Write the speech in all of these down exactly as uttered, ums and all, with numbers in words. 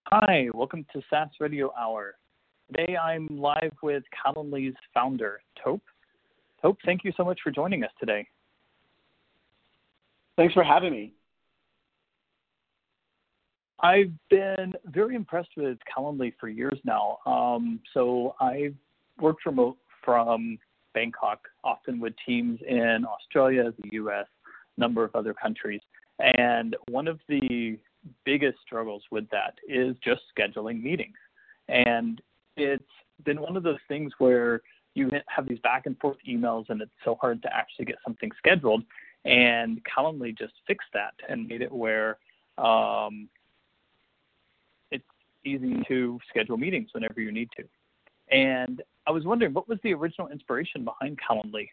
Hi, welcome to SaaS Radio Hour. Today I'm live with Calendly's founder, Tope. Tope, thank you so much for joining us today. Thanks for having me. I've been very impressed with Calendly for years now. Um, so I worked remote from Bangkok, often with teams in Australia, the U S, a number of other countries. And one of the biggest struggles with that is just scheduling meetings. And it's been one of those things where you have these back and forth emails and it's so hard to actually get something scheduled. And Calendly just fixed that and made it where um, it's easy to schedule meetings whenever you need to. And I was wondering, what was the original inspiration behind Calendly?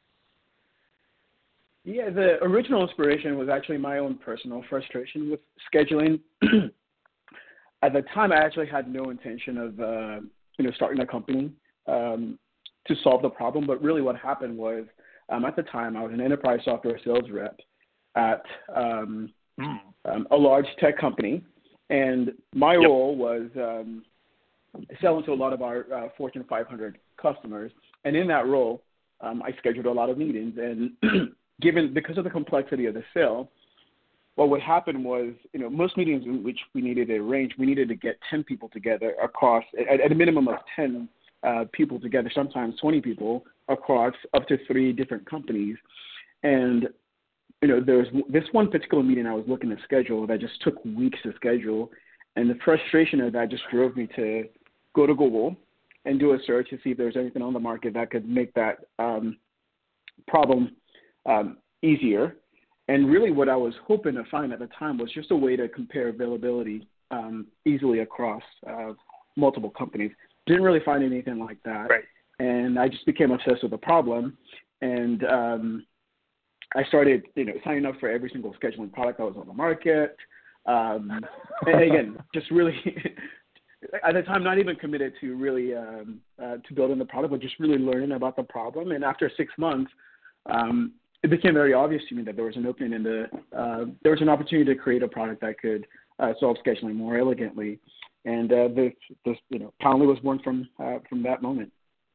Yeah, the original inspiration was actually my own personal frustration with scheduling. At the time, I actually had no intention of, uh, you know, starting a company um, to solve the problem. But really, what happened was, um, at the time, I was an enterprise software sales rep at um, mm. um, a large tech company, and my yep. role was um, selling to a lot of our uh, Fortune five hundred customers. And in that role, um, I scheduled a lot of meetings and. Given because of the complexity of the sale, what would happen was, you know, most meetings in which we needed to arrange, we needed to get ten people together across, at, at a minimum of ten uh, people together, sometimes twenty people across up to three different companies. And, you know, there was this one particular meeting I was looking to schedule that just took weeks to schedule. And the frustration of that just drove me to go to Google and do a search to see if there's anything on the market that could make that um, problem Um, easier. And really what I was hoping to find at the time was just a way to compare availability um, easily across uh, multiple companies. Didn't really find anything like that. Right. And I just became obsessed with the problem. And um, I started, you know, signing up for every single scheduling product that was on the market. Um, and again, just really, at the time, not even committed to really um, uh, to building the product, but just really learning about the problem. And after six months, um, it became very obvious to me that there was an opening in the, uh, there was an opportunity to create a product that could uh, solve scheduling more elegantly. And uh, this, this, you know, Calendly was born from, uh, from that moment.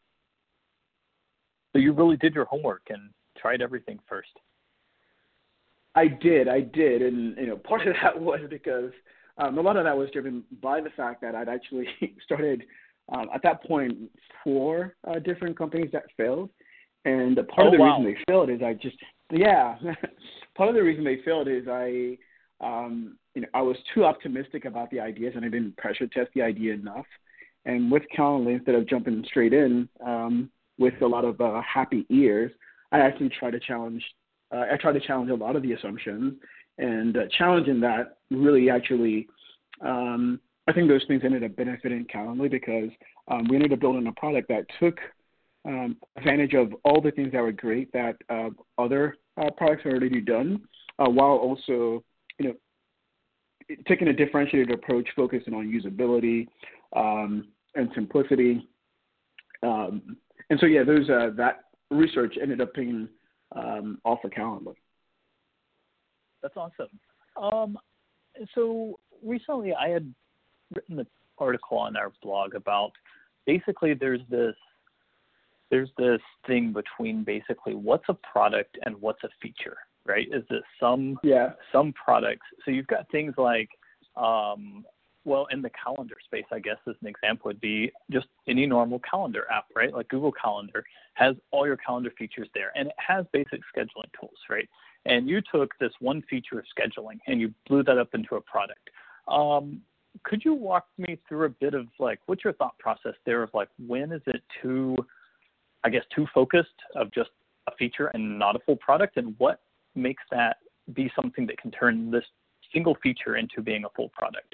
So you really did your homework and tried everything first. I did, I did. And, you know, part of that was because um, a lot of that was driven by the fact that I'd actually started, um, at that point, four uh, different companies that failed. And part oh, of the wow. reason they failed is I just, yeah, part of the reason they failed is I, um, you know, I was too optimistic about the ideas and I didn't pressure test the idea enough. And with Calendly, instead of jumping straight in um, with a lot of uh, happy ears, I actually tried to challenge, uh, I tried to challenge a lot of the assumptions, and uh, challenging that really actually, um, I think those things ended up benefiting Calendly because um, we ended up building a product that took Um, advantage of all the things that were great that uh, other uh, products had already done, uh, while also, you know, taking a differentiated approach, focusing on usability um, and simplicity. Um, and so, yeah, those uh, that research ended up paying um, off for Calendly. That's awesome. Um, so recently, I had written an article on our blog about basically there's this. There's this thing between basically what's a product and what's a feature, right? Is it some yeah. some products? So you've got things like, um, well, in the calendar space, I guess as an example would be just any normal calendar app, right? Like Google Calendar has all your calendar features there, and it has basic scheduling tools, right? And you took this one feature of scheduling and you blew that up into a product. Um, could you walk me through a bit of like, what's your thought process there of like, when is it too I guess, too focused of just a feature and not a full product? And what makes that be something that can turn this single feature into being a full product?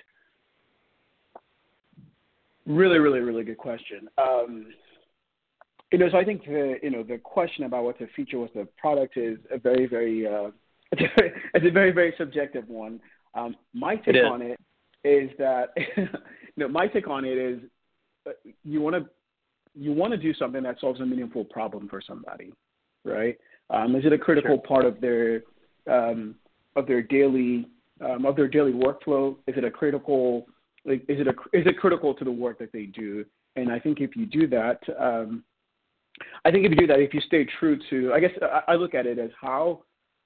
Really, really, really good question. Um, you know, so I think the, you know, the question about what's a feature, what's a product is a very, very, uh, it's a very, very subjective one. Um, my take it on it is that, you know, my take on it is uh, you want to, you want to do something that solves a meaningful problem for somebody, right? Um, is it a critical sure. part of their um, of their daily um, of their daily workflow? Is it a critical like, is it a, is it critical to the work that they do? And I think if you do that, um, I think if you do that, if you stay true to, I guess I, I look at it as how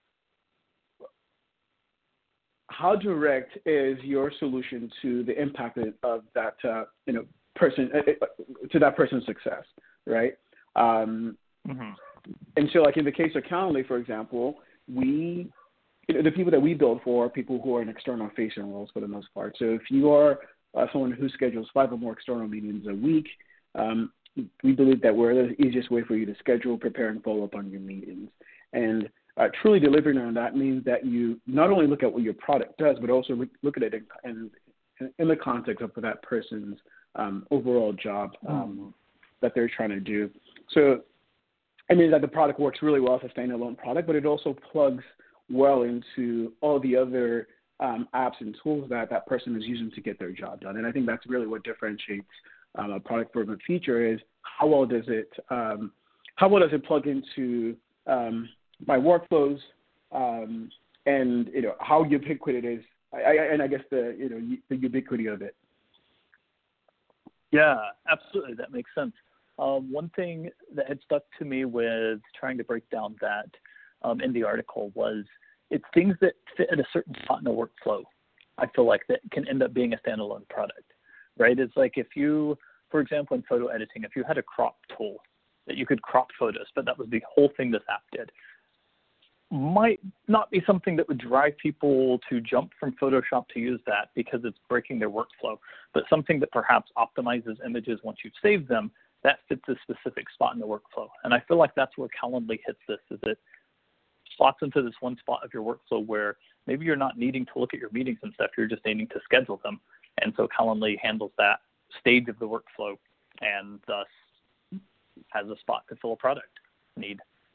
how direct is your solution to the impact of that uh, you know person uh, to that person's success, right? Um, mm-hmm. And so, like in the case of Calendly, for example, we you know, the people that we build for are people who are in external-facing roles for the most part. So if you are uh, someone who schedules five or more external meetings a week, um, we believe that we're the easiest way for you to schedule, prepare, and follow up on your meetings. And uh, truly delivering on that means that you not only look at what your product does, but also look at it in, in, in the context of that person's um, overall job um, mm. that they're trying to do. So I mean that the product works really well as a standalone product, but it also plugs well into all the other um, apps and tools that that person is using to get their job done. And I think that's really what differentiates um, a product from a feature is how well does it um, how well does it plug into um, my workflows um, and you know how ubiquitous it is. I, I, and I guess the you know the ubiquity of it. Yeah, absolutely, that makes sense. Um, one thing that had stuck to me with trying to break down that um, in the article was it's things that fit at a certain spot in the workflow. I feel like that can end up being a standalone product, right? It's like if you, for example, in photo editing, if you had a crop tool that you could crop photos, but that was the whole thing this app did, might not be something that would drive people to jump from Photoshop to use that because it's breaking their workflow, but something that perhaps optimizes images once you've saved them, that fits a specific spot in the workflow. And I feel like that's where Calendly hits this, is it slots into this one spot of your workflow where maybe you're not needing to look at your meetings and stuff, you're just needing to schedule them. And so Calendly handles that stage of the workflow and thus has a spot to fill a product need.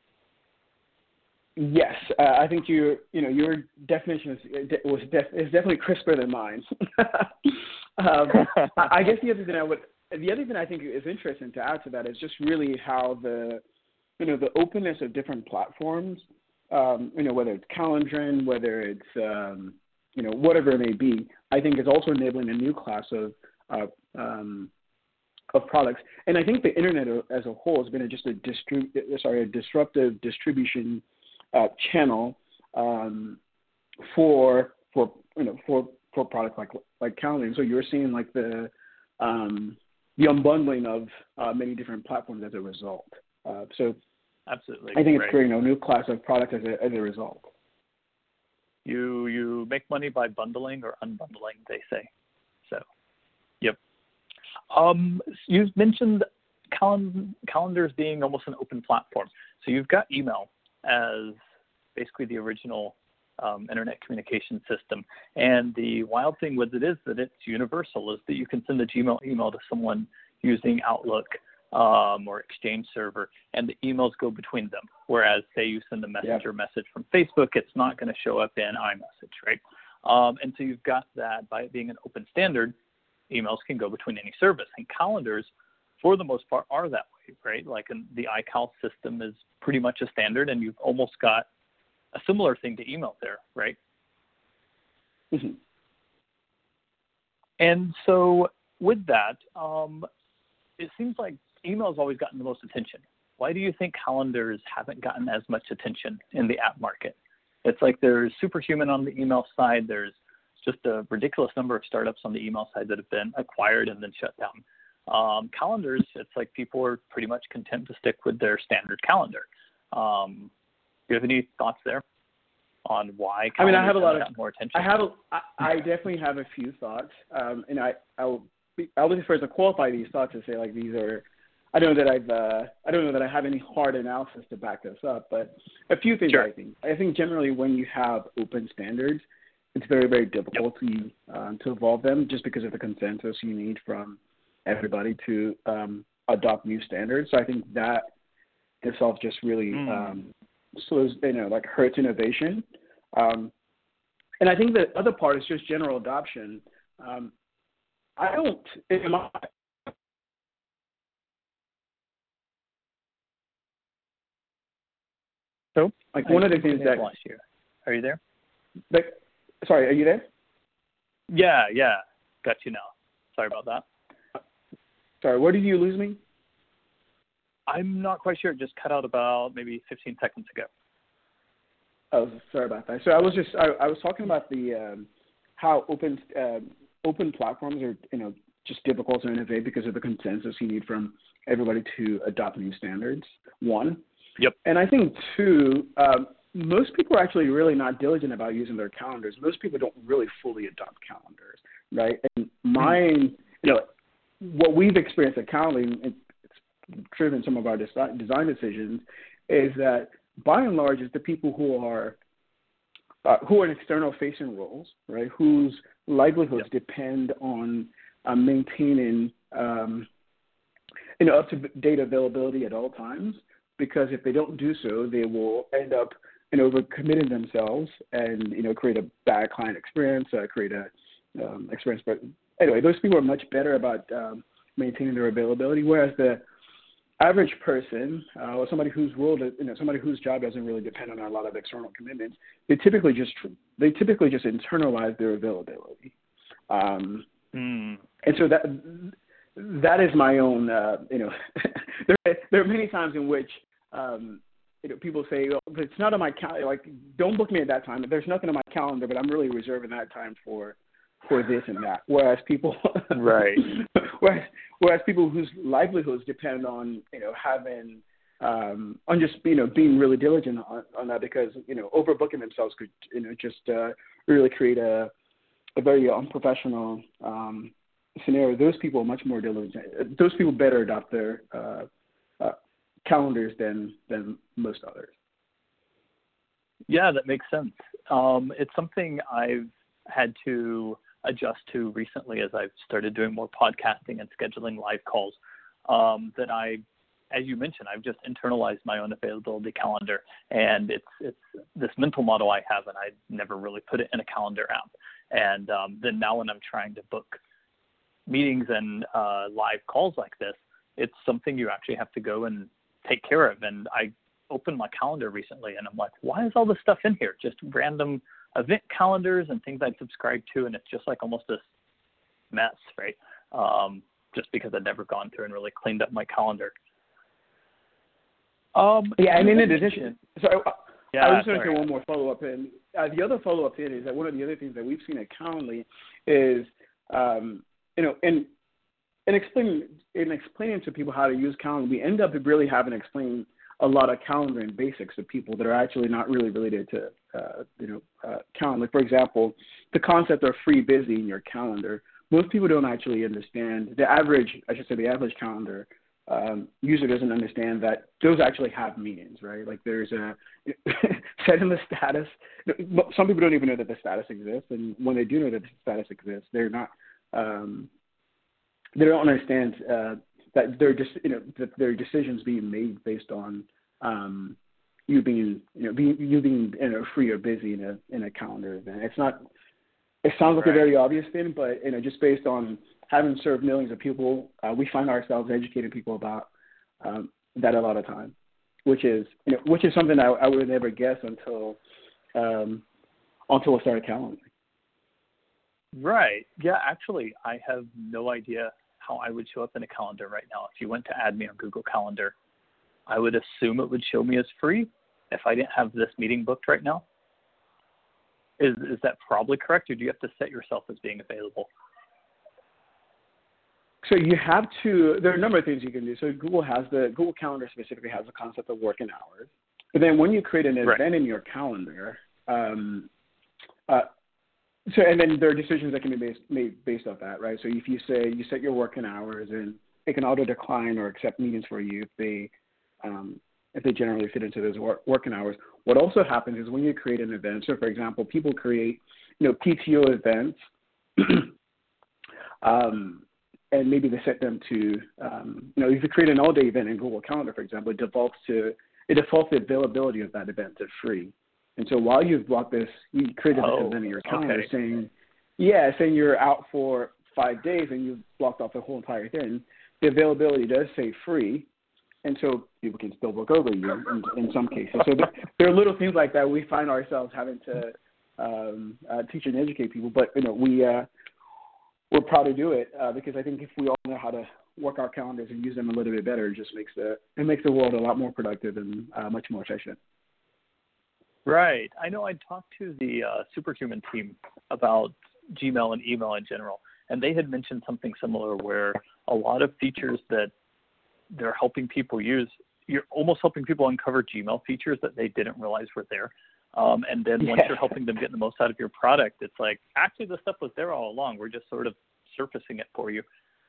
Yes, uh, I think you you know your definition is was def, is definitely crisper than mine. um, I guess the other thing I would the other thing I think is interesting to add to that is just really how the you know the openness of different platforms, um, you know whether it's Calendrin, whether it's um, you know whatever it may be, I think is also enabling a new class of uh, um, of products. And I think the internet as a whole has been a, just a distri- sorry a disruptive distribution Uh, channel um, for for you know for for products like like Calendly. So you're seeing like the um, the unbundling of uh, many different platforms as a result. Uh, so absolutely, I think right. it's creating a new class of product as a as a result. You you make money by bundling or unbundling, they say. So, yep. Um, you mentioned cal- calendars being almost an open platform. So you've got email as basically the original um, internet communication system. And the wild thing with it is that it's universal, is that you can send a Gmail email to someone using Outlook um, or Exchange server, and the emails go between them. Whereas, say you send a messenger Yeah. message from Facebook, it's not going to show up in iMessage, right? Um, and so you've got that by it being an open standard, emails can go between any service. And calendars, for the most part, are that way, right? Like in the iCal system is pretty much a standard, and you've almost got a similar thing to email there, right? Mm-hmm. And so with that, um, it seems like email has always gotten the most attention. Why do you think calendars haven't gotten as much attention in the app market? It's like there's Superhuman on the email side. There's just a ridiculous number of startups on the email side that have been acquired and then shut down. Um, calendars, it's like people are pretty much content to stick with their standard calendar. Um, do you have any thoughts there on why calendars I mean, I have a lot of more attention? I have a, I, I definitely have a few thoughts, um, and I I'll I'll be first to qualify these thoughts and say like these are. I don't know that I've uh, I don't know that I have any hard analysis to back this up, but a few things. Sure. I think I think generally when you have open standards, it's very very difficult yep. to um, to evolve them just because of the consensus you need from everybody to um, adopt new standards. So I think that itself just really mm. um, slows, you know, like hurts innovation. Um, and I think the other part is just general adoption. Um, I don't, in my, so like one of the things that, last year. Are you there? Like, sorry, are you there? Yeah, yeah, got you now. Sorry about that. Sorry, where did you lose me? I'm not quite sure. It just cut out about maybe fifteen seconds ago. Oh, sorry about that. So I was just I, I was talking about the um, how open uh, open platforms are you know just difficult to innovate because of the consensus you need from everybody to adopt new standards. One. Yep. And I think two, um, most people are actually really not diligent about using their calendars. Most people don't really fully adopt calendars, right? And mine, you know, what we've experienced at Calendly, and it's driven some of our design decisions, is that by and large, it's the people who are uh, who are in external facing roles, right? Whose livelihoods yep. depend on uh, maintaining, um, you know, up to date availability at all times. Because if they don't do so, they will end up you know, overcommitting themselves and you know create a bad client experience, uh, create a um, experience. But anyway, those people are much better about um, maintaining their availability, whereas the average person uh, or somebody whose role, you know, somebody whose job doesn't really depend on a lot of external commitments, they typically just they typically just internalize their availability, um, mm. and so that that is my own. Uh, you know, there there are many times in which um, you know people say oh, it's not on my calendar. Like, don't book me at that time. There's nothing on my calendar, but I'm really reserving that time for. for this and that, whereas people, right, whereas, whereas people whose livelihoods depend on, you know, having, um, on just, you know, being really diligent on, on that because, you know, overbooking themselves could, you know, just uh, really create a, a very unprofessional um, scenario. Those people are much more diligent. Those people better adopt their uh, uh, calendars than, than most others. Yeah, that makes sense. Um, it's something I've had to adjust to recently as I've started doing more podcasting and scheduling live calls, um, that I, as you mentioned, I've just internalized my own availability calendar, and it's it's this mental model I have, and I never really put it in a calendar app. And um, then now when I'm trying to book meetings and uh, live calls like this, it's something you actually have to go and take care of. And I opened my calendar recently, and I'm like, why is all this stuff in here? Just random event calendars and things I subscribe to, and it's just like almost this mess, right? Um, just because I'd never gone through and really cleaned up my calendar. Um, yeah, and in addition, so I, yeah, I was going to say one more follow-up, and uh, the other follow-up thing is that one of the other things that we've seen at Calendly is, um, you know, in in explaining in explaining to people how to use Calendly, we end up really having to explain a lot of calendaring basics to people that are actually not really related to, uh, you know, uh, Calendly. For example, the concept of free busy in your calendar. Most people don't actually understand. The average, I should say, the average calendar um, user doesn't understand that those actually have meanings, right? Like there's a setting the status. Some people don't even know that the status exists, and when they do know that the status exists, they're not. Um, they don't understand. Uh, that they're just, you know, that their decisions being made based on um, you being, you know, being you being, you know, free or busy in a in a calendar event. It's not. It sounds like right. a very obvious thing, but you know, just based on having served millions of people, uh, we find ourselves educating people about um, that a lot of time, which is, you know, which is something I, I would never guess until um, until I started Calendly. Right. Yeah. Actually, I have no idea how I would show up in a calendar right now. If you went to add me on Google Calendar, I would assume it would show me as free if I didn't have this meeting booked right now. Is is that probably correct, or do you have to set yourself as being available? So you have to, there are a number of things you can do. So Google has the, Google Calendar specifically has the concept of working hours. But then when you create an event right. in your calendar, um, uh, So, and then there are decisions that can be based, made based off that, right? So if you say you set your working hours and it can auto decline or accept meetings for you if they, um, if they generally fit into those work, working hours. What also happens is when you create an event, so for example, people create, you know, P T O events, um, and maybe they set them to, um, you know, if you create an all-day event in Google Calendar, for example, it defaults to, it defaults the availability of that event to free. And so while you've blocked this, you created this oh, event in your calendar okay. saying, yeah, saying you're out for five days and you've blocked off the whole entire thing. The availability does say free, and so people can still book over you in, in some cases. So there, there are little things like that we find ourselves having to um, uh, teach and educate people. But you know, we uh, we're proud to do it uh, because I think if we all know how to work our calendars and use them a little bit better, it just makes the it makes the world a lot more productive and uh, much more efficient. Right. I know I talked to the uh, Superhuman team about Gmail and email in general, and they had mentioned something similar where a lot of features that they're helping people use, you're almost helping people uncover Gmail features that they didn't realize were there. Um, and then once yeah. you're helping them get the most out of your product, it's like, actually, this stuff was there all along. We're just sort of surfacing it for you.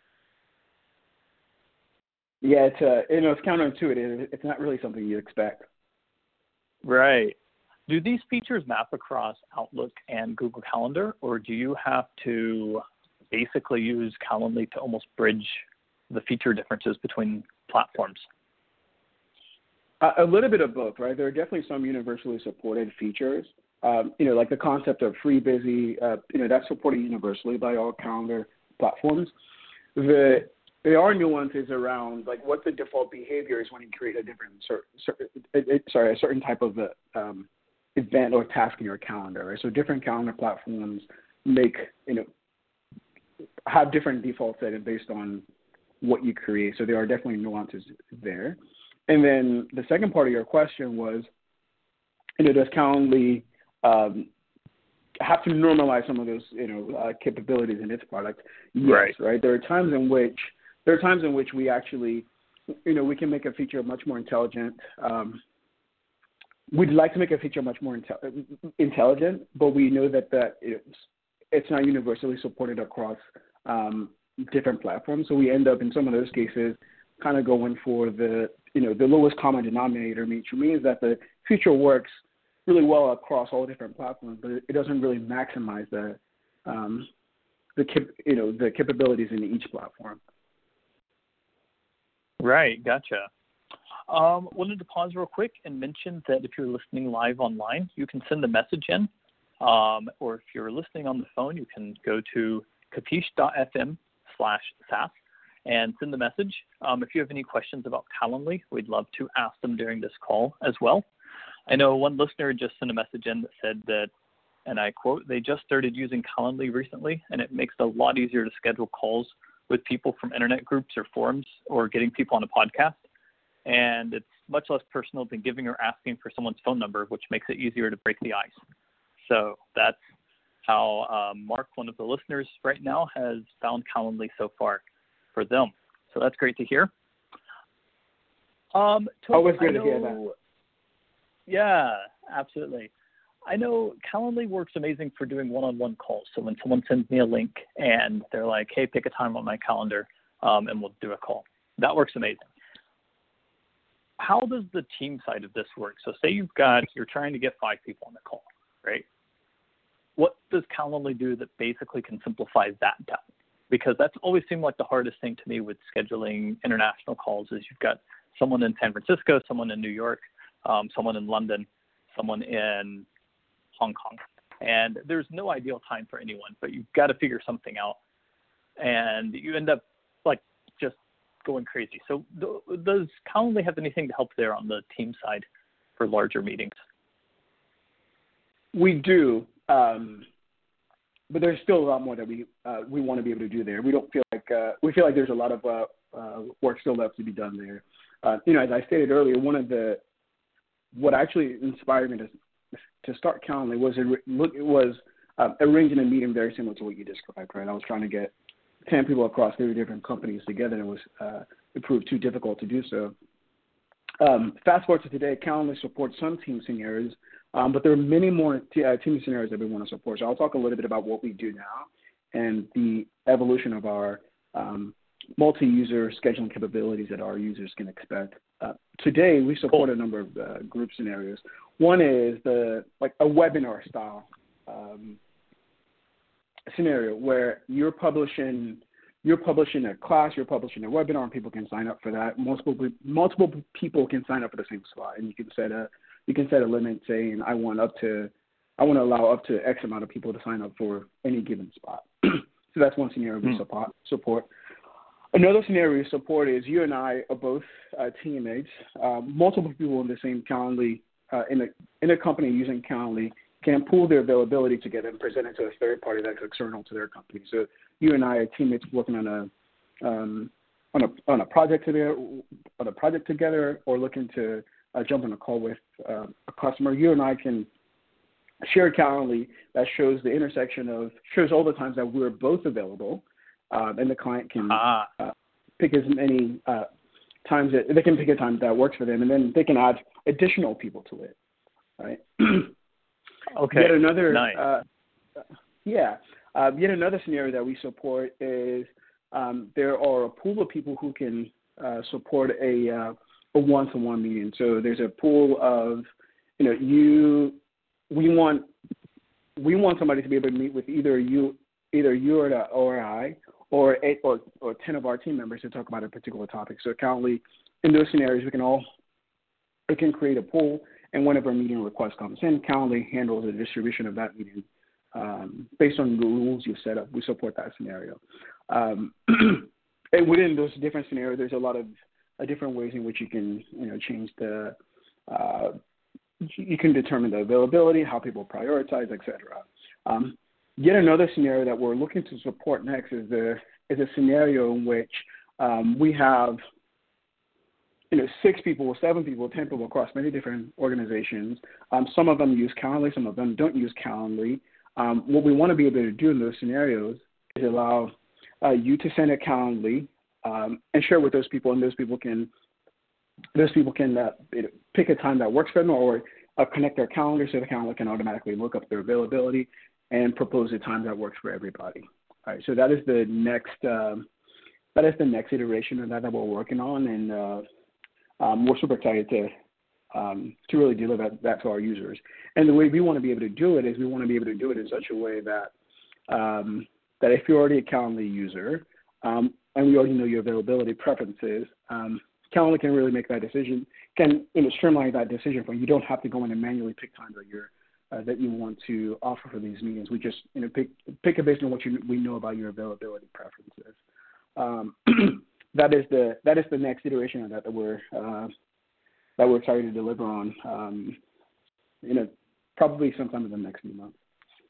Yeah, it's uh, you know, it's counterintuitive. It's not really something you expect. Right. Do these features map across Outlook and Google Calendar, or do you have to basically use Calendly to almost bridge the feature differences between platforms? Uh, a little bit of both, right? There are definitely some universally supported features. Um, you know, like the concept of free busy, uh, you know, that's supported universally by all calendar platforms. The There are nuances around like what the default behavior is when you create a different, cer- cer- it, it, sorry, a certain type of um, event or task in your calendar, right? So different calendar platforms make, you know, have different default settings based on what you create. So there are definitely nuances there. And then the second part of your question was, you know, does Calendly um, have to normalize some of those, you know, uh, capabilities in its product? Yes, right. right. There are times in which there are times in which we actually, you know, we can make a feature much more intelligent. Um, we'd like to make a feature much more intel- intelligent, but we know that that it's, it's not universally supported across um, different platforms. So we end up in some of those cases kind of going for the, you know, the lowest common denominator, which means that the feature works really well across all different platforms, but it doesn't really maximize the, um, the cap- you know, the capabilities in each platform. Right, gotcha. Um, wanted to pause real quick and mention that if you're listening live online, you can send a message in, um, or if you're listening on the phone, you can go to capiche.fm slash SAS and send the message. Um, if you have any questions about Calendly, we'd love to ask them during this call as well. I know one listener just sent a message in that said that, and I quote, they just started using Calendly recently, and it makes it a lot easier to schedule calls with people from internet groups or forums or getting people on a podcast. And it's much less personal than giving or asking for someone's phone number, which makes it easier to break the ice. So that's how um, Mark, one of the listeners right now, has found Calendly so far for them. So that's great to hear. Um, Always good to hear that. Yeah, absolutely. I know Calendly works amazing for doing one-on-one calls. So when someone sends me a link and they're like, hey, pick a time on my calendar um, and we'll do a call. That works amazing. How does the team side of this work? So say you've got, you're trying to get five people on the call, right? What does Calendly do that basically can simplify that down? Because that's always seemed like the hardest thing to me with scheduling international calls is you've got someone in San Francisco, someone in New York, um, someone in London, someone in Hong Kong. And there's no ideal time for anyone, but you've got to figure something out. And you end up like just going crazy. So th- does Calendly have anything to help there on the team side for larger meetings? We do, um, but there's still a lot more that we uh, we want to be able to do there. We don't feel like uh, we feel like there's a lot of uh, uh, work still left to be done there. Uh, you know, as I stated earlier, one of the what actually inspired me to to start Calendly was it was uh, arranging a meeting very similar to what you described. Right, I was trying to get ten people across three different companies together, and it was uh, it proved too difficult to do so. Um, fast forward to today, Calendly supports some team scenarios, um, but there are many more t- uh, team scenarios that we want to support. So I'll talk a little bit about what we do now and the evolution of our um, multi-user scheduling capabilities that our users can expect. Uh, today, we support a number of uh, group scenarios. One is the like a webinar style um, scenario where you're publishing you're publishing a class, you're publishing a webinar, and people can sign up for that. Multiple multiple people can sign up for the same slot, and you can set a you can set a limit saying I want up to I want to allow up to X amount of people to sign up for any given spot. So that's one scenario we mm. support. support. Another scenario we support is you and I are both uh, teammates. Uh, multiple people in the same Calendly uh, in a in a company using Calendly can pool their availability together and present it to a third party that's external to their company. So you and I are teammates working on a um, on a on a project together, on a project together, or looking to uh, jump on a call with uh, a customer. You and I can share a Calendly that shows the intersection of shows all the times that we're both available, um, and the client can Ah. uh, pick as many uh, times that they can pick a time that works for them, and then they can add additional people to it. Right. Okay. Yet another, nice. uh, yeah. Uh, yet another scenario that we support is um, there are a pool of people who can uh, support a uh, a one-to-one meeting. So there's a pool of, you know, you we want we want somebody to be able to meet with either you either you or, the, or I or eight or or ten of our team members to talk about a particular topic. So currently, in those scenarios, we can all we can create a pool. And whenever a meeting request comes in, Calendly handles the distribution of that meeting um, based on the rules you've set up. We support that scenario. Um, and within those different scenarios, there's a lot of uh, different ways in which you can, you know, change the, uh, you can determine the availability, how people prioritize, et cetera. Um, yet another scenario that we're looking to support next is the is a scenario in which um, we have you know, six people, seven people, ten people across many different organizations. Um, some of them use Calendly, some of them don't use Calendly. Um, what we want to be able to do in those scenarios is allow uh, you to send a Calendly um, and share with those people, and those people can those people can uh, pick a time that works for them, or uh, connect their calendar so the calendar can automatically look up their availability and propose a time that works for everybody. All right, so that is the next um, that is the next iteration of that that we're working on, and uh, Um, we're super excited to um, to really deliver that to our users. And the way we want to be able to do it is we want to be able to do it in such a way that um, that if you're already a Calendly user um, and we already know your availability preferences, um, Calendly can really make that decision, can you know, streamline that decision for you. You don't have to go in and manually pick times that you're uh, that you want to offer for these meetings. We just you know pick pick it based on what you, we know about your availability preferences. Um, That is the that is the next iteration of that that we're uh, that we're excited to deliver on. Um, you know, probably sometime in the next few months.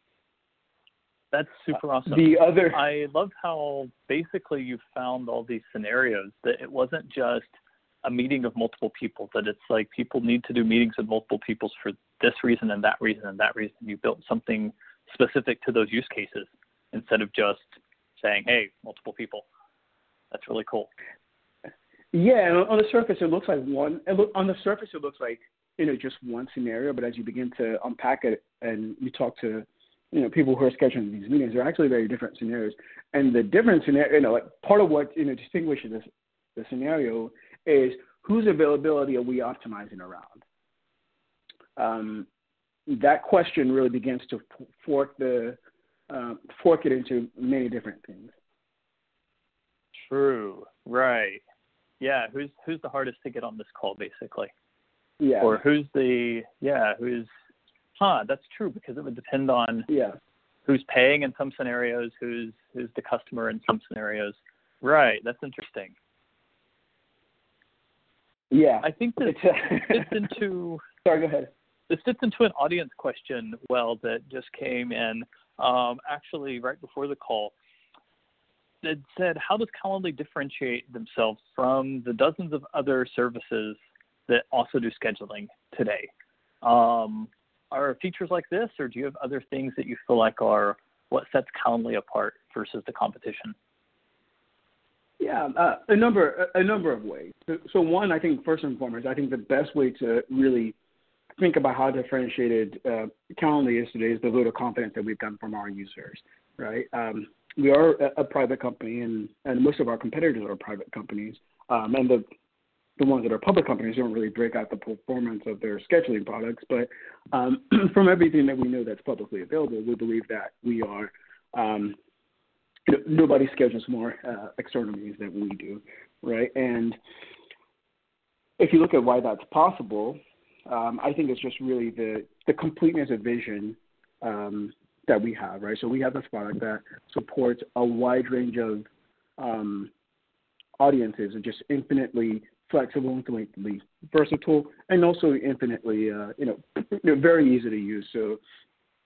That's super awesome. The other, I love how basically you found all these scenarios that it wasn't just a meeting of multiple people. That it's like people need to do meetings with multiple people for this reason and that reason and that reason. You built something specific to those use cases instead of just saying, "Hey, multiple people." That's really cool. Yeah, and on the surface, it looks like one. It look, on the surface, it looks like you know just one scenario. But as you begin to unpack it and you talk to you know people who are scheduling these meetings, they're actually very different scenarios. And the different scenario, you know, like part of what you know distinguishes this the scenario is whose availability are we optimizing around. Um, that question really begins to fork the uh, fork it into many different things. True. Right. Yeah. Who's who's the hardest to get on this call, basically? Yeah. Or who's the yeah who's huh? That's true because it would depend on yeah who's paying in some scenarios, who's who's the customer in some scenarios. Right. That's interesting. Yeah. I think this fits into. Sorry. Go ahead. This fits into an audience question, well, that just came in um, actually right before the call. It said, how does Calendly differentiate themselves from the dozens of other services that also do scheduling today? Um, are features like this, or do you have other things that you feel like are what sets Calendly apart versus the competition? Yeah, uh, a number a number of ways. So, so one, I think first and foremost, I think the best way to really think about how differentiated uh, Calendly is today is the vote of confidence that we've gotten from our users, right? Um, we are a, a private company, and, and most of our competitors are private companies, um, and the the ones that are public companies don't really break out the performance of their scheduling products. But um, from everything that we know that's publicly available, we believe that we are um, nobody schedules more uh, external meetings than we do, right? And if you look at why that's possible, um, I think it's just really the, the completeness of vision um, that we have, right? So we have this product that supports a wide range of um, audiences and just infinitely flexible, infinitely versatile, and also infinitely, uh, you know, very easy to use. So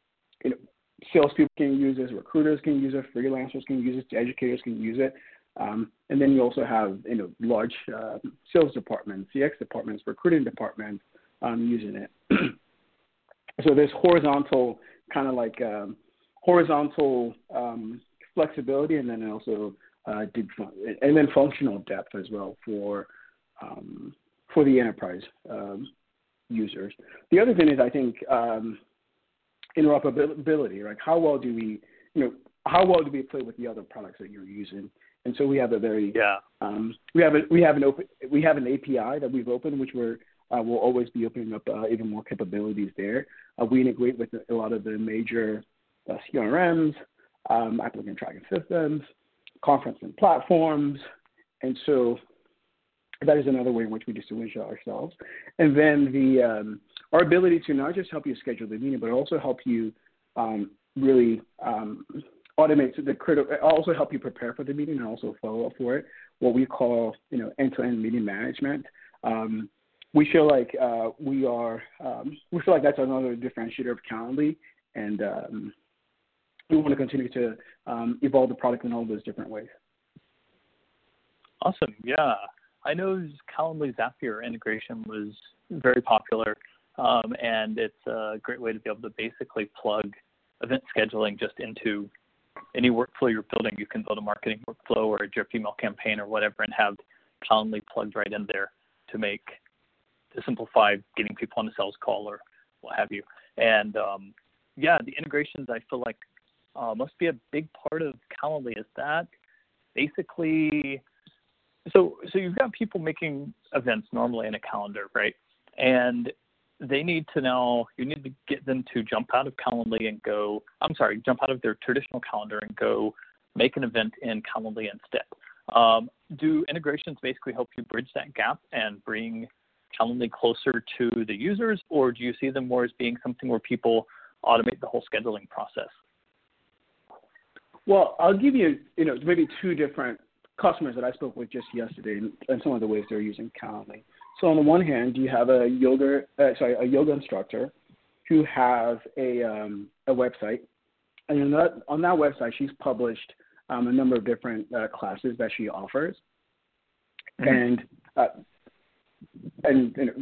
you know, salespeople can use this, recruiters can use it, freelancers can use it, educators can use it. Um, and then you also have, you know, large uh, sales departments, C X departments, recruiting departments um, using it. So there's horizontal kind of like um, horizontal um, flexibility, and then also uh, deep fun- and then functional depth as well for um, for the enterprise um, users. The other thing is, I think, um, interoperability. Right? How well do we, you know, how well do we play with the other products that you're using? And so we have a very yeah um, we have a, we have an open we have an A P I that we've opened, which we're uh, will always be opening up uh, even more capabilities there. Uh, we integrate with a lot of the major uh, C R Ms, um, applicant tracking systems, conferencing platforms, and so that is another way in which we distinguish ourselves. And then the um, our ability to not just help you schedule the meeting, but also help you um, really um, automate the critical, also help you prepare for the meeting and also follow up for it. What we call, you know, end-to-end meeting management. Um, we feel like uh, we are, um, we feel like that's another differentiator of Calendly, and um, we want to continue to um, evolve the product in all those different ways. Awesome. Yeah. I know Calendly Zapier integration was very popular, um, and it's a great way to be able to basically plug event scheduling just into any workflow you're building. You can build a marketing workflow or a drip email campaign or whatever and have Calendly plugged right in there to make, to simplify getting people on a sales call or what have you. And um, yeah, the integrations I feel like uh, must be a big part of Calendly. Is that basically, so so you've got people making events normally in a calendar, right? And they need to now, you need to get them to jump out of Calendly and go, I'm sorry, jump out of their traditional calendar and go make an event in Calendly instead. Um, do integrations basically help you bridge that gap and bring Calendly closer to the users, or do you see them more as being something where people automate the whole scheduling process? Well, I'll give you, you know, maybe two different customers that I spoke with just yesterday and, and some of the ways they're using Calendly. So on the one hand, you have a yoga, uh, sorry, a yoga instructor who has a um, a website, and on that, on that website, she's published um, a number of different uh, classes that she offers, mm-hmm. and uh, and you know,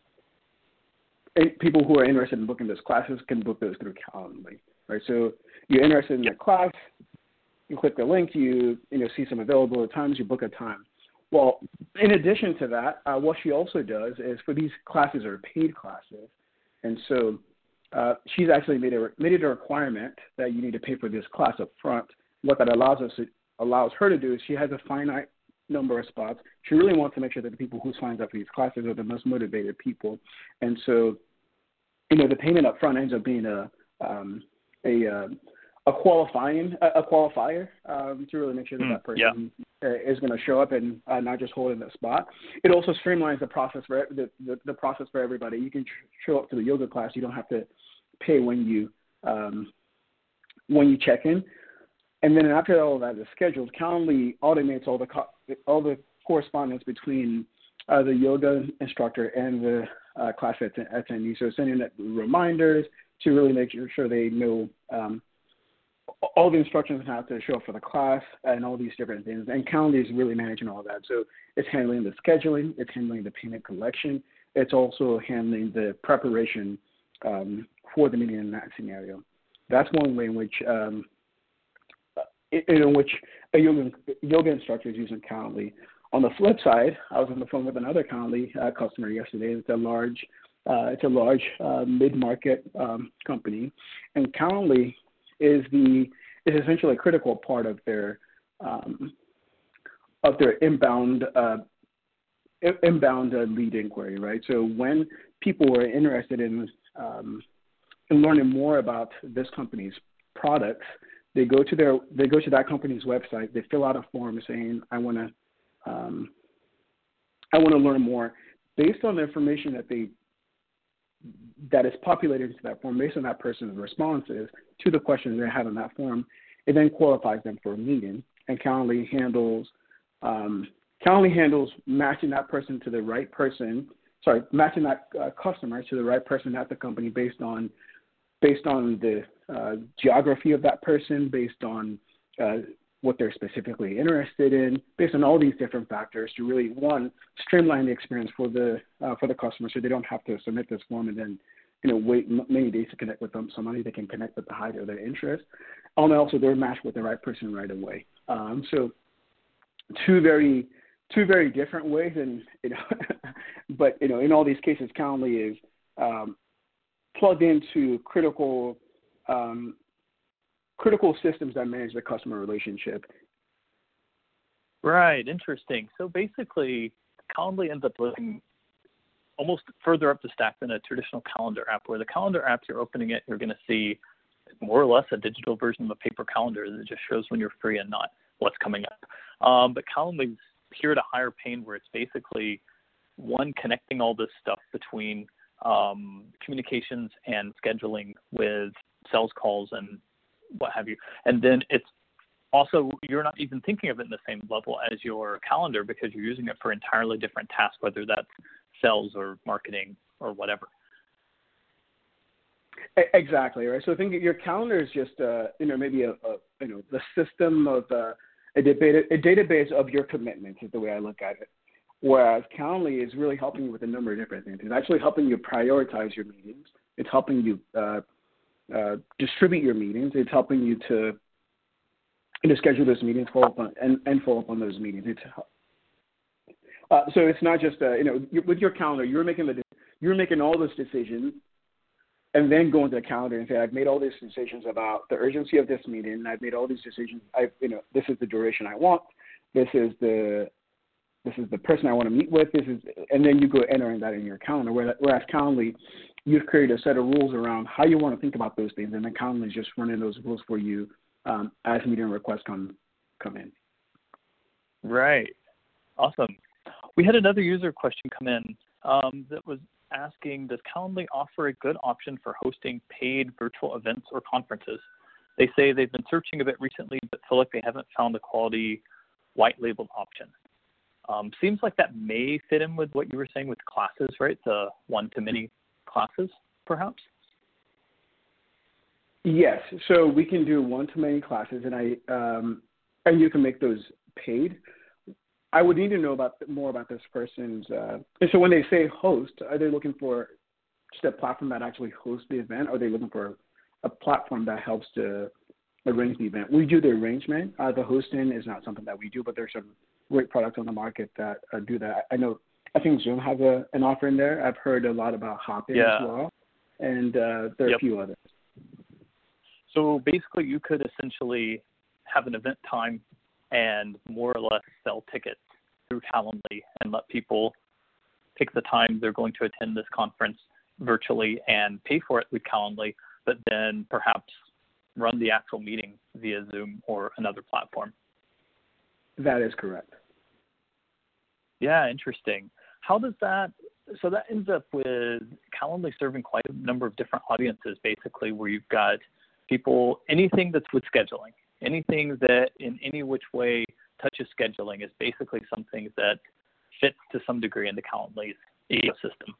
people who are interested in booking those classes can book those through Calendly, right? So you're interested in the class, you click the link, you you know see some available times, you book a time. Well, in addition to that, uh, what she also does is for these classes are paid classes, and so uh, she's actually made a made it a requirement that you need to pay for this class up front. What that allows us to, allows her to do is she has a finite number of spots. She really wants to make sure that the people who signs up for these classes are the most motivated people, and so you know the payment up front ends up being a um, a uh, a qualifying a qualifier um, to really make sure that mm, that person yeah. is going to show up and uh, not just hold in the spot. It also streamlines the process for the, the, the process for everybody. You can show up to the yoga class. You don't have to pay when you um, when you check in. And then after all of that is scheduled, Calendly automates all the co- all the correspondence between uh, the yoga instructor and the uh, class attendee. So sending reminders to really make sure they know um, all the instructions on how to show up for the class and all these different things. And Calendly is really managing all of that. So it's handling the scheduling, it's handling the payment collection, it's also handling the preparation um, for the meeting in that scenario. That's one way in which um, in which a yoga, yoga instructor is using Calendly. On the flip side, I was on the phone with another Calendly uh, customer yesterday. It's a large, uh, it's a large uh, mid-market um, company, and Calendly is the is essentially a critical part of their um, of their inbound uh, inbound uh, lead inquiry, right? So when people are interested in um, in learning more about this company's products, they go to their they go to that company's website. They fill out a form saying, "I want to um, I want to learn more." Based on the information that they that is populated into that form, based on that person's responses to the questions they have in that form, it then qualifies them for a meeting. And Calendly handles um, Calendly handles matching that person to the right person. Sorry, matching that uh, customer to the right person at the company based on based on the uh, geography of that person, based on uh, what they're specifically interested in, based on all these different factors to really, one, streamline the experience for the uh, for the customer, so they don't have to submit this form and then, you know, wait m- many days to connect with them. Somebody they can connect with the height of their interest. And also they're matched with the right person right away. Um, so two very two very different ways, and you know, but you know, in all these cases, Calendly is um, plugged into critical um, critical systems that manage the customer relationship. Right, interesting. So basically, Calendly ends up living almost further up the stack than a traditional calendar app, where the calendar app, you're opening it, you're going to see more or less a digital version of a paper calendar that just shows when you're free and not what's coming up. Um, but Calendly's here at a higher pain, where it's basically, one, connecting all this stuff between um, communications and scheduling with sales calls and what have you. And then it's also, you're not even thinking of it in the same level as your calendar, because you're using it for entirely different tasks, whether that's sales or marketing or whatever. Exactly, right. So I think your calendar is just, uh, you know, maybe a, a, you know, the system of uh, a, data, a database of your commitments is the way I look at it. Whereas Calendly is really helping you with a number of different things. It's actually helping you prioritize your meetings. It's helping you uh, uh, distribute your meetings. It's helping you to, you know, schedule those meetings, follow up on, and, and follow up on those meetings. It's, uh, so it's not just, uh, you know, with your calendar, you're making the you're making all those decisions, and then go into the calendar and say, I've made all these decisions about the urgency of this meeting. I've made all these decisions. I, you know, this is the duration I want. This is the this is the person I want to meet with. This is, and then you go entering that in your calendar. Whereas Calendly, you've created a set of rules around how you want to think about those things, and then Calendly is just running those rules for you um, as meeting requests come come in. Right. Awesome. We had another user question come in um, that was asking, does Calendly offer a good option for hosting paid virtual events or conferences? They say they've been searching a bit recently, but feel like they haven't found a quality white labeled option. Um, seems like that may fit in with what you were saying with classes, right? The one-to-many classes, perhaps? Yes. So we can do one-to-many classes, and I um, and you can make those paid. I would need to know about more about this person's. Uh, and so when they say host, are they looking for just a platform that actually hosts the event, or are they looking for a platform that helps to arrange the event? We do the arrangement. Uh, the hosting is not something that we do, but there's some great products on the market that uh, do that. I know. I think Zoom has a, an offer in there. I've heard a lot about Hopin yeah. as well, and uh, there are yep. a few others. So basically, you could essentially have an event time and more or less sell tickets through Calendly and let people pick the time they're going to attend this conference virtually and pay for it with Calendly, but then perhaps run the actual meeting via Zoom or another platform. That is correct. Yeah, interesting. How does that, so that ends up with Calendly serving quite a number of different audiences, basically, where you've got people, anything that's with scheduling, anything that in any which way touches scheduling is basically something that fits to some degree in the Calendly ecosystem.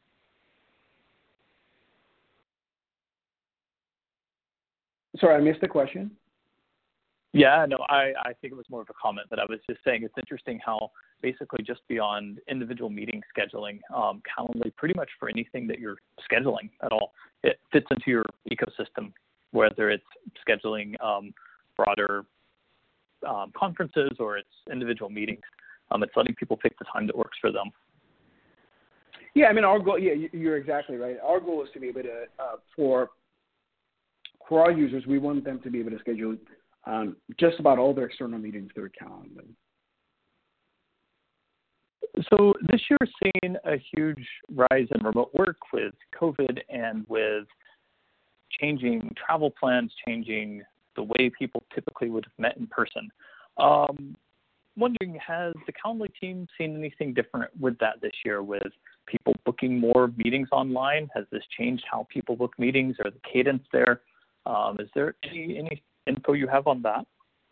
Sorry, I missed the question. Yeah, no, I, I think it was more of a comment, but I was just saying it's interesting how basically just beyond individual meeting scheduling, um, Calendly, pretty much for anything that you're scheduling at all, it fits into your ecosystem, whether it's scheduling um, broader um, conferences or it's individual meetings. Um, it's letting people pick the time that works for them. Yeah, I mean, our goal, yeah, you're exactly right. Our goal is to be able to, uh, for, for our users, we want them to be able to schedule um, just about all their external meetings through Calendly. So this year has seen a huge rise in remote work with COVID and with changing travel plans, changing the way people typically would have met in person. Um, wondering, has the Calendly team seen anything different with that this year, with people booking more meetings online? Has this changed how people book meetings or the cadence there? Um, is there any, any info you have on that?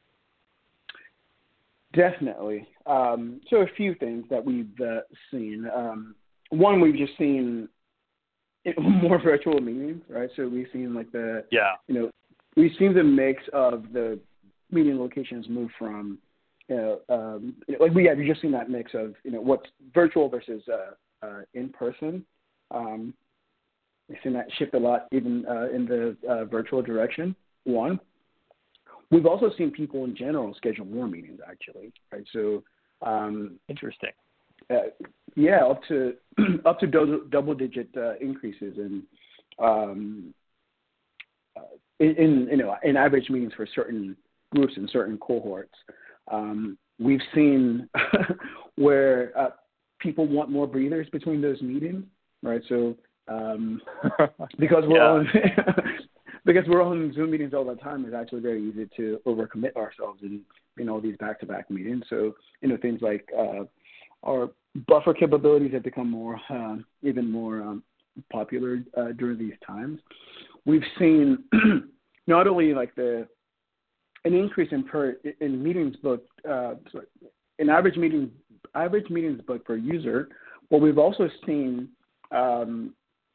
Definitely. Um, so a few things that we've uh, seen. Um, one, we've just seen more virtual meetings, right? So we've seen like the, yeah. you know, we've seen the mix of the meeting locations move from, you know, um, like we have just seen that mix of, you know, what's virtual versus uh, uh, in person. Um, we've seen that shift a lot, even uh, in the uh, virtual direction. One, we've also seen people in general schedule more meetings, actually, right? So, um, interesting. Uh, yeah, up to up to double, double digit uh, increases in, um, uh, in, in you know in average meetings for certain groups and certain cohorts. Um, we've seen where uh, people want more breathers between those meetings, right? So um, because we're yeah. on because we're on Zoom meetings all the time, it's actually very easy to overcommit ourselves in you know these back to back meetings. So you know things like uh, our buffer capabilities have become more, uh, even more um, popular uh, during these times. We've seen not only like the an increase in per in meetings booked, uh, sorry, in average meeting average meetings booked per user, but we've also seen um,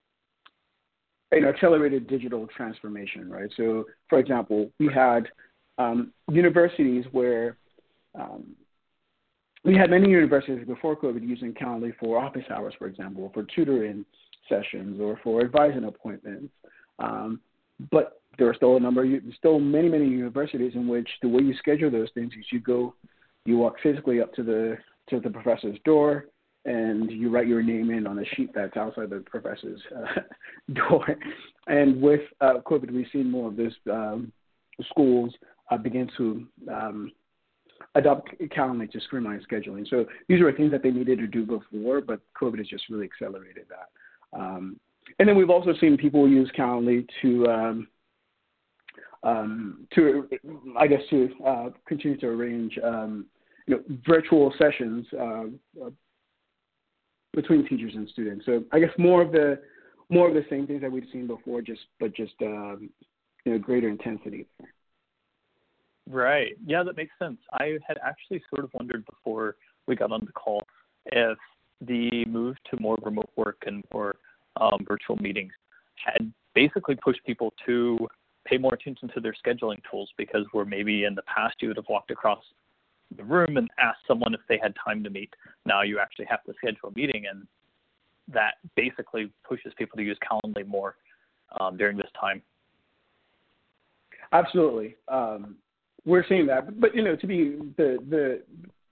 an accelerated digital transformation, right? So, for example, we had um, universities where um, We had many universities before COVID using Calendly for office hours, for example, for tutoring sessions or for advising appointments. Um, but there are still a number, of, still many, many universities in which the way you schedule those things is you go, you walk physically up to the to the professor's door, and you write your name in on a sheet that's outside the professor's uh, door. And with uh, COVID, we've seen more of this. Um, schools uh, begin to um, adopt Calendly to streamline scheduling. So these were things that they needed to do before, but COVID has just really accelerated that. Um, and then we've also seen people use Calendly to, um, um, to I guess, to uh, continue to arrange, um, you know, virtual sessions uh, uh, between teachers and students. So I guess more of the more of the same things that we've seen before, just but just um, you know, greater intensity there. Right. Yeah, that makes sense. I had actually sort of wondered before we got on the call if the move to more remote work and more um, virtual meetings had basically pushed people to pay more attention to their scheduling tools, because where maybe in the past you would have walked across the room and asked someone if they had time to meet. Now you actually have to schedule a meeting, and that basically pushes people to use Calendly more um, during this time. Absolutely. Um, We're seeing that, but you know, to be the the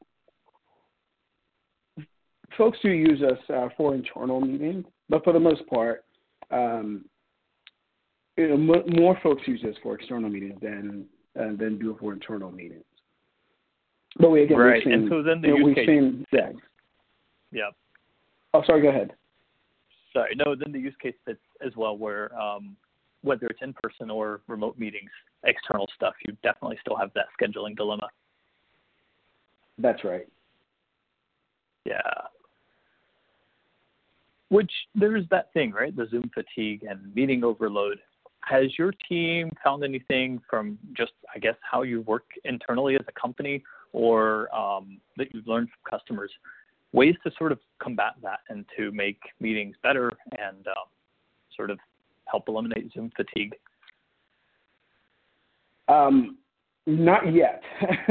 folks who use us uh, for internal meetings, but for the most part, um, you know, m- more folks use us for external meetings than uh, than do for internal meetings. But we again, right, we've seen, and so then the you know, use we've case. seen, yeah. Yeah. Oh, sorry. Go ahead. Sorry. No, then the use case fits as well, where um, whether it's in person or remote meetings, external stuff, you definitely still have that scheduling dilemma. That's right. Yeah. Which there's that thing, right? The Zoom fatigue and meeting overload. Has your team found anything from just, I guess, how you work internally as a company, or um, that you've learned from customers, ways to sort of combat that and to make meetings better and um, sort of help eliminate Zoom fatigue? Um, not yet.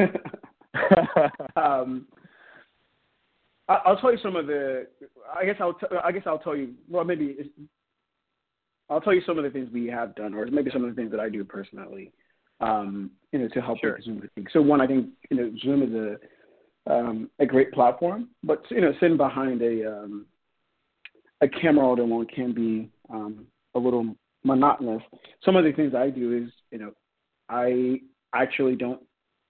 um, I, I'll tell you some of the. I guess I'll. T- I guess I'll tell you. Well, maybe it's, I'll tell you some of the things we have done, or maybe some of the things that I do personally, um, you know, to help Sure. with Zoom fatigue. So one, I think you know, Zoom is a um, a great platform, but you know, sitting behind a um, a camera all day long can be um, a little monotonous. Some of the things I do is, you know, I actually don't.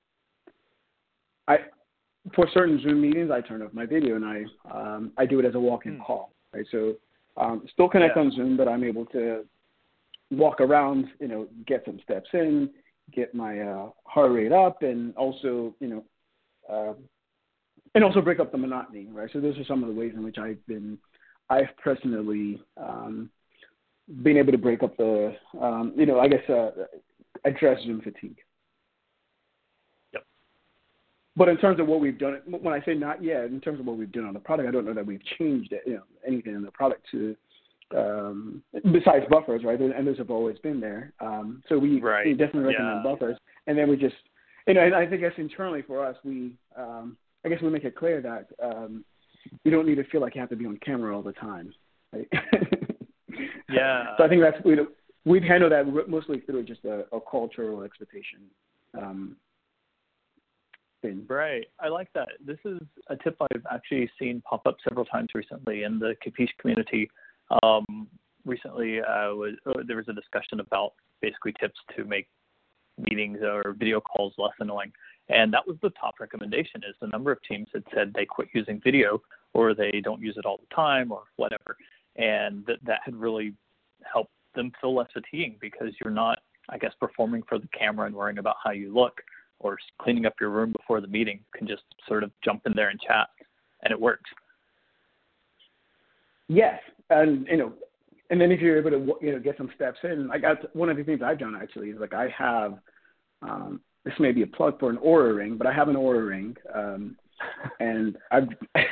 I for certain Zoom meetings, I turn off my video and I um, I do it as a walk-in Hmm. call, right? So um, still connect Yeah. on Zoom, but I'm able to walk around, you know, get some steps in, get my uh, heart rate up, and also, you know, uh, and also break up the monotony, right? So those are some of the ways in which I've been, I've personally um, been able to break up the, um, you know, I guess uh, address Zoom fatigue. Yep. But in terms of what we've done, when I say not yet, in terms of what we've done on the product, I don't know that we've changed it, you know, anything in the product to um, besides buffers, right? And those have always been there. Um, so we, right. we definitely recommend yeah. buffers. And then we just, you know, and I think that's internally for us, we, um, I guess we make it clear that um, you don't need to feel like you have to be on camera all the time. Right? yeah. So I think that's, we, we've handled that mostly through just a, a cultural expectation um, thing. Right. I like that. This is a tip I've actually seen pop up several times recently in the Capiche community. Um, recently, uh, was, uh, there was a discussion about basically tips to make meetings or video calls less annoying. And that was the top recommendation, is the number of teams had said they quit using video or they don't use it all the time or whatever. And that, that had really helped them feel less fatiguing, because you're not, I guess, performing for the camera and worrying about how you look, or cleaning up your room before the meeting. You can just sort of jump in there and chat, and it works. Yes, and you know, and then if you're able to, you know, get some steps in, like that's one of the things I've done actually is like I have, um, this may be a plug for an Oura ring, but I have an Oura ring, um, and I've.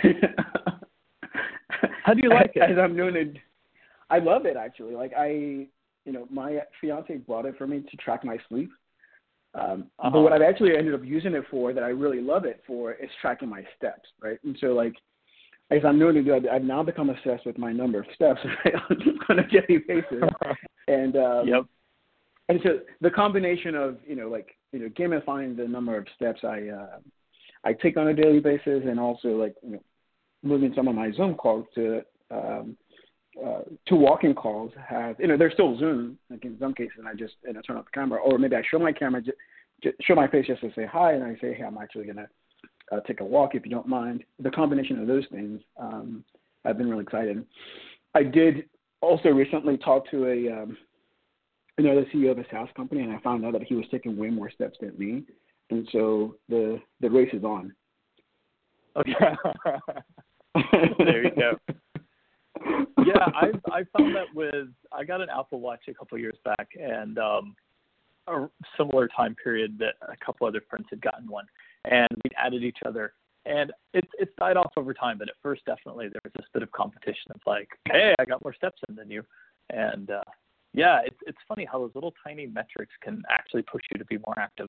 How do you like it? As I'm doing it, I love it actually. Like I, you know, my fiance bought it for me to track my sleep. Um, uh-huh. But what I've actually ended up using it for, that I really love it for, is tracking my steps, right? And so, like, as I'm doing it, I've now become obsessed with my number of steps right, on a daily basis. And um, yep. And so the combination of, you know, like, you know, gamifying the number of steps I uh, I take on a daily basis, and also, like, you know, moving some of my Zoom calls to um, uh, to walk-in calls have, you know, they're still Zoom. Like in some cases, I just, you know, turn off the camera, or maybe I show my camera, just, just show my face just to say hi, and I say, hey, I'm actually going to uh, take a walk if you don't mind. The combination of those things, um, I've been really excited. I did also recently talk to a um, another C E O of a SaaS company, and I found out that he was taking way more steps than me, and so the the race is on. Okay. There you go. Yeah, I I found that with, I got an Apple Watch a couple of years back, and um, a similar time period that a couple other friends had gotten one, and we added each other, and it's it's died off over time. But at first, definitely there was this bit of competition. It's like, hey, I got more steps in than you, and uh, yeah, it's it's funny how those little tiny metrics can actually push you to be more active.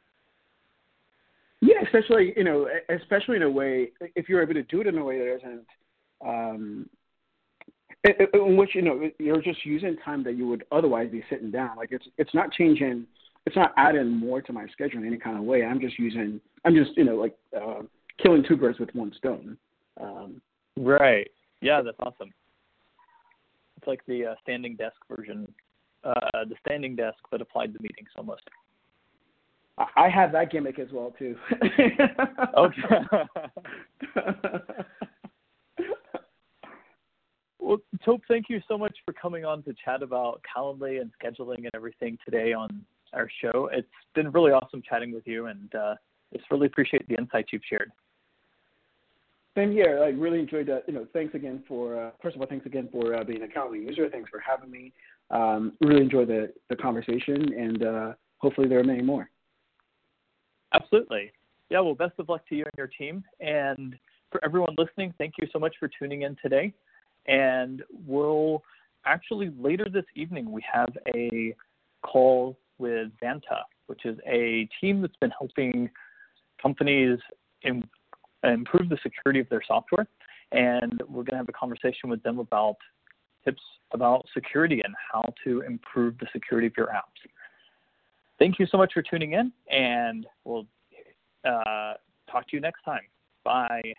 Yeah, especially, you know, especially in a way, if you're able to do it in a way that isn't, um, in which, you know, you're just using time that you would otherwise be sitting down. Like it's it's not changing, it's not adding more to my schedule in any kind of way. I'm just using, I'm just, you know, like uh, killing two birds with one stone. Um, right. Yeah, that's awesome. It's like the uh, standing desk version, uh, the standing desk, but applied to meetings almost. I have that gimmick as well too. Okay. Well, Tope, thank you so much for coming on to chat about Calendly and scheduling and everything today on our show. It's been really awesome chatting with you, and uh, just really appreciate the insights you've shared. Same here. I really enjoyed that. You know, thanks again for, uh, first of all, thanks again for uh, being a Calendly user. Thanks for having me. Um, really enjoyed the, the conversation, and uh, hopefully there are many more. Absolutely. Yeah, well, best of luck to you and your team. And for everyone listening, thank you so much for tuning in today. And we'll actually, later this evening, we have a call with Vanta, which is a team that's been helping companies in, improve the security of their software. And we're going to have a conversation with them about tips about security and how to improve the security of your apps. Thank you so much for tuning in, and we'll uh, talk to you next time. Bye.